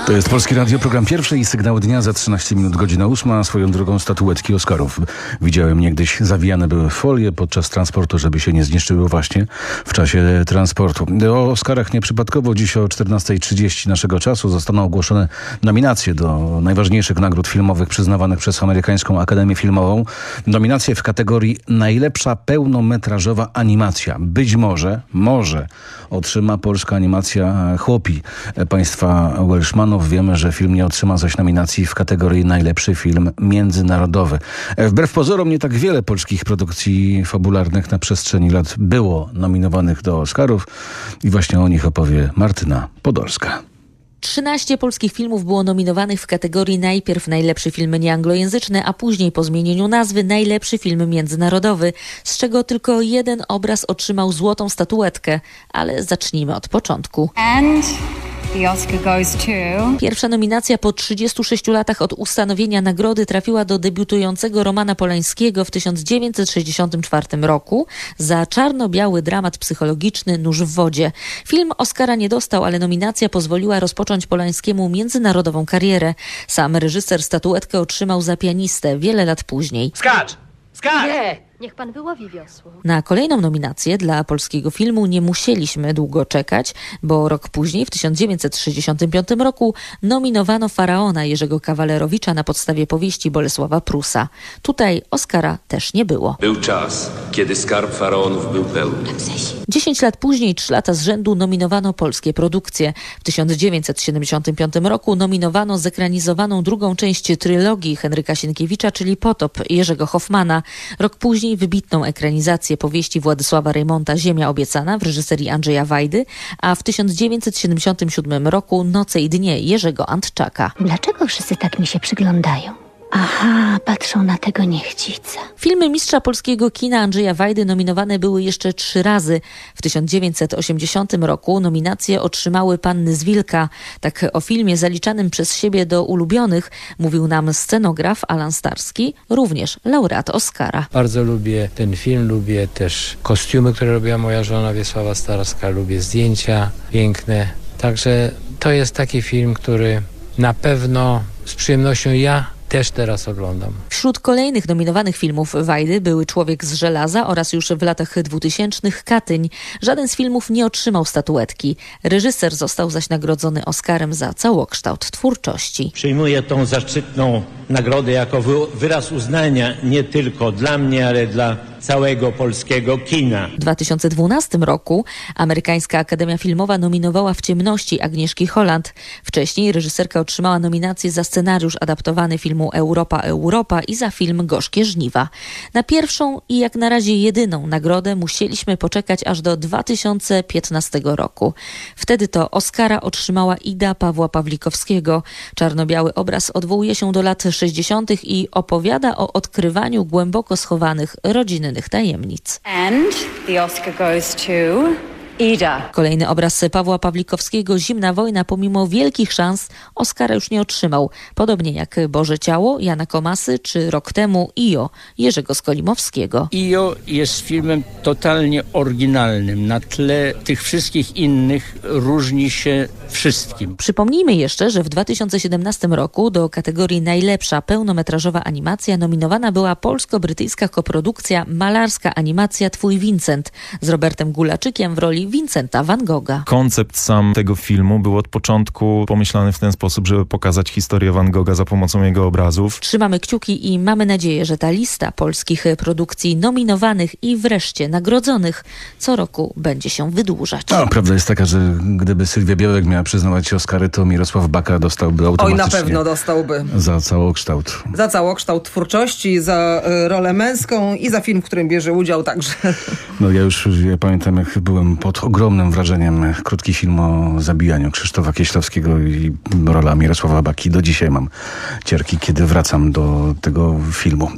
To jest Polskie Radio, program pierwszy i sygnał dnia za 13 minut, godzina 8. Swoją drogą statuetki Oscarów. Widziałem niegdyś zawijane były w folię podczas transportu, żeby się nie zniszczyły właśnie w czasie transportu. O Oscarach nieprzypadkowo dziś o 14:30 naszego czasu zostaną ogłoszone nominacje do najważniejszych nagród filmowych przyznawanych przez amerykańską Akademię Filmową. Nominacje w kategorii najlepsza pełnometrażowa animacja. Być może otrzyma polska animacja Chłopi państwa Welshmanów. Wiemy, że film nie otrzyma zaś nominacji w kategorii najlepszy film międzynarodowy. Wbrew pozorom nie tak wiele polskich produkcji fabularnych na przestrzeni lat było nominowanych do Oscarów i właśnie o nich opowie Martyna Podolska. 13 polskich filmów było nominowanych w kategorii najpierw najlepszy film nieanglojęzyczny, a później po zmienieniu nazwy najlepszy film międzynarodowy, z czego tylko jeden obraz otrzymał złotą statuetkę. Ale zacznijmy od początku. The Oscar goes to... Pierwsza nominacja po 36 latach od ustanowienia nagrody trafiła do debiutującego Romana Polańskiego w 1964 roku za czarno-biały dramat psychologiczny Nóż w wodzie. Film Oscara nie dostał, ale nominacja pozwoliła rozpocząć Polańskiemu międzynarodową karierę. Sam reżyser statuetkę otrzymał za Pianistę wiele lat później. Skacz! Nie, niech pan wyłowi wiosło. Na kolejną nominację dla polskiego filmu nie musieliśmy długo czekać, bo rok później, w 1965 roku, nominowano Faraona Jerzego Kawalerowicza na podstawie powieści Bolesława Prusa. Tutaj Oscara też nie było. Był czas, kiedy skarb faraonów był pełny. 10 lat później, 3 lata z rzędu nominowano polskie produkcje. W 1975 roku nominowano zekranizowaną drugą część trylogii Henryka Sienkiewicza, czyli Potop Jerzego Hoffmana. Rok później wybitną ekranizację powieści Władysława Reymonta Ziemia obiecana w reżyserii Andrzeja Wajdy, a w 1977 roku Noce i dnie Jerzego Antczaka. Dlaczego wszyscy tak mi się przyglądają? Aha, patrzą na tego niechcica. Filmy mistrza polskiego kina Andrzeja Wajdy nominowane były jeszcze 3 razy. W 1980 roku nominacje otrzymały Panny z Wilka. Tak o filmie zaliczanym przez siebie do ulubionych mówił nam scenograf Alan Starski, również laureat Oscara. Bardzo lubię ten film, lubię też kostiumy, które robiła moja żona Wiesława Starska, lubię zdjęcia piękne. Także to jest taki film, który na pewno z przyjemnością też teraz oglądam. Wśród kolejnych nominowanych filmów Wajdy były Człowiek z żelaza oraz już w latach 2000 Katyń. Żaden z filmów nie otrzymał statuetki. Reżyser został zaś nagrodzony Oscarem za całokształt twórczości. Przyjmuję tą zaszczytną nagrodę jako wyraz uznania nie tylko dla mnie, ale dla całego polskiego kina. W 2012 roku amerykańska Akademia Filmowa nominowała W ciemności Agnieszki Holland. Wcześniej reżyserka otrzymała nominację za scenariusz adaptowany filmu Europa i za film Gorzkie żniwa. Na pierwszą i jak na razie jedyną nagrodę musieliśmy poczekać aż do 2015 roku. Wtedy to Oscara otrzymała Ida Pawła Pawlikowskiego. Czarno-biały obraz odwołuje się do lat 60. i opowiada o odkrywaniu głęboko schowanych rodzinnych tajemnic. And the Oscar goes to... Ida. Kolejny obraz Pawła Pawlikowskiego, Zimna wojna, pomimo wielkich szans Oscara już nie otrzymał. Podobnie jak Boże ciało Jana Komasy czy rok temu Io Jerzego Skolimowskiego. Io jest filmem totalnie oryginalnym. Na tle tych wszystkich innych różni się wszystkim. Przypomnijmy jeszcze, że w 2017 roku do kategorii najlepsza pełnometrażowa animacja nominowana była polsko-brytyjska koprodukcja Malarska animacja Twój Vincent z Robertem Gulaczykiem w roli Vincenta van Gogha. Koncept sam tego filmu był od początku pomyślany w ten sposób, żeby pokazać historię Van Gogha za pomocą jego obrazów. Trzymamy kciuki i mamy nadzieję, że ta lista polskich produkcji nominowanych i wreszcie nagrodzonych co roku będzie się wydłużać. No, prawda jest taka, że gdyby Sylwia Białek miała przyznawać Oscary, to Mirosław Baka dostałby automatycznie. Oj, na pewno dostałby. Za całokształt. Za całokształt twórczości, za rolę męską i za film, w którym bierze udział także. No ja pamiętam, jak byłem pod ogromnym wrażeniem krótki film o zabijaniu Krzysztofa Kieślowskiego i rola Mirosława Baki. Do dzisiaj mam cierki, kiedy wracam do tego filmu.